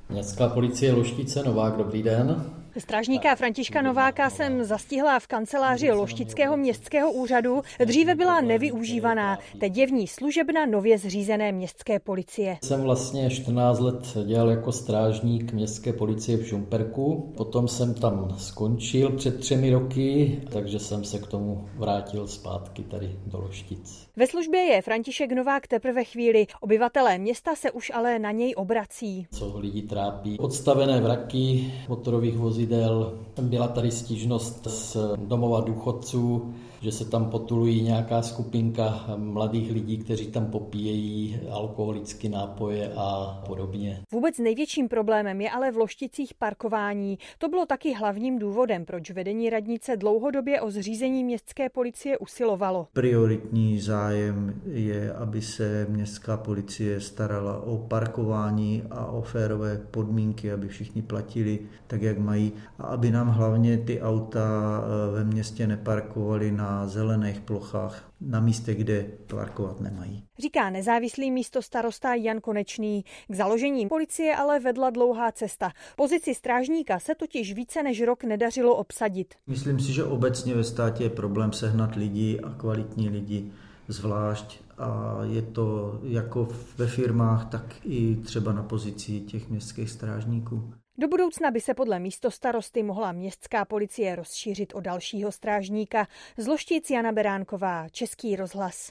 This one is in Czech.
Městská policie Loštice Novák, dobrý den. Strážníka Františka Nováka jsem zastihla v kanceláři Loštického městského úřadu. Dříve byla nevyužívaná, teď je v ní služebna nově zřízené městské policie. Jsem vlastně 14 let dělal jako strážník městské policie v Žumperku. Potom jsem tam skončil před 3 roky, takže jsem se k tomu vrátil zpátky tady do Loštic. Ve službě je František Novák teprve chvíli. Obyvatelé města se už ale na něj obrací. Co lidi trápí? Odstavené vraky motorových vozidel. Byla tady stížnost z domova důchodců, že se tam potulují nějaká skupinka mladých lidí, kteří tam popíjejí alkoholické nápoje a podobně. Vůbec největším problémem je ale v Lošticích parkování. To bylo taky hlavním důvodem, proč vedení radnice dlouhodobě o zřízení městské policie usilovalo. Prioritní zájem je, aby se městská policie starala o parkování a o férové podmínky, aby všichni platili tak, jak mají, a aby nám hlavně ty auta ve městě neparkovaly na zelených plochách, na místě, kde parkovat nemají. Říká nezávislý místostarosta Jan Konečný. K založení policie ale vedla dlouhá cesta. Pozici strážníka se totiž více než rok nedařilo obsadit. Myslím si, že obecně ve státě je problém sehnat lidi a kvalitní lidi zvlášť. A je to jako ve firmách, tak i třeba na pozici těch městských strážníků. Do budoucna by se podle místostarosty mohla městská policie rozšířit o dalšího strážníka. Z Loštic Jana Beránková, Český rozhlas.